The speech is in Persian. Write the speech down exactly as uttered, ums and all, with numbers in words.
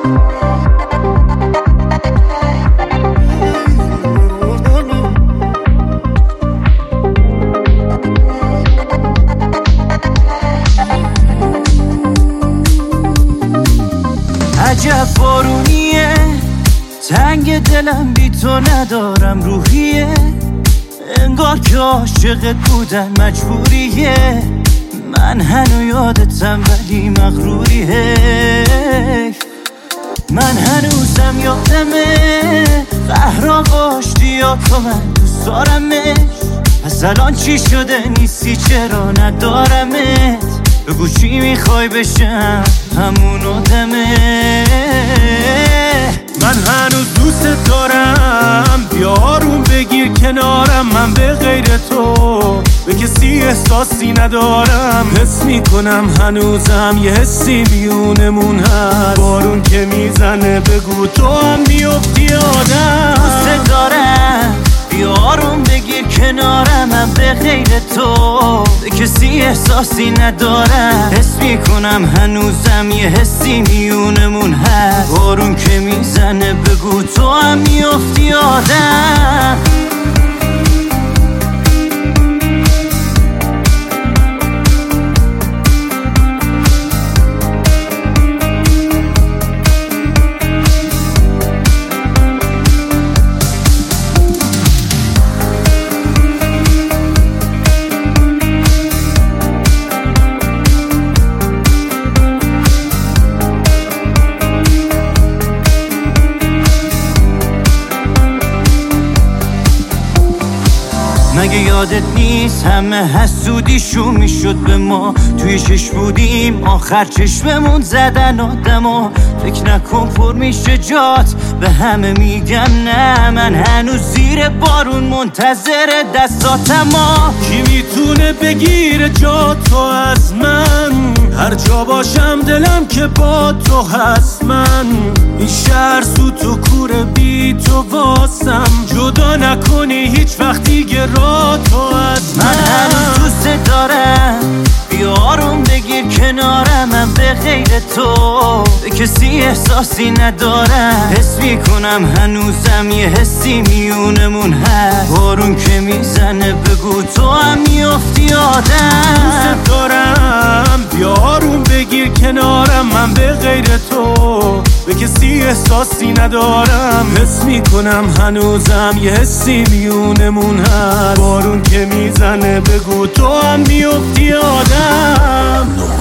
عجب بارونیه، تنگ دلم بی تو ندارم روحیه، انگار که عاشقت بودن مجبوریه، من هنو یادتم ولی مغروریه، من هنوزم یادمه قهرا باشتی یا تو من دوست دارمش، پس الان چی شده نیستی چرا ندارمت، بگو چی میخوای بشم همون آدمه، من هنوز دوست دارم، بیا آروم بگیر کنارم، من به غیر تو به کسی احساسی ندارم، حس میکنم هنوزم یه حسی میونمون هست، بارون که میزنه بگو تو هم میفتی آدم، دوست دارم بیا آروم بگیر کنارم، من به غیر تو به کسی احساسی ندارم، حس میکنم هنوزم یه حسی میونمون هست، بارون که میزنه بگو تو هم میفتی آدم. مگه یادت نیست همه حسودیشون میشد به ما، توی چشم بودیم آخر چشممون زدن آدما، فکر نکن پر میشه جات به همه میگم نه، من هنوز زیر بارون منتظر دستاتما، کی میتونه بگیره جا تو از من، هر جا باشم دلم که با تو هست، من این شهر سوت و کوره بی تو واسم، جدا نکنی هیچ وقت دیگه را تو از من، من هنوز دوست دارم بیا آروم بگیر کنارم، من به غیر تو به کسی احساسی ندارم، حس میکنم هنوزم یه حسی میونمون هست، بارون که میزنه بگو تو هم میفتی آدم، دوست دارم بیا آروم بگیر کنارم، من به غیر تو به کسی احساسی ندارم، حس میکنم هنوزم یه حسی میونمون هست، بارون که میزنه بگو تو هم میفتی آدم.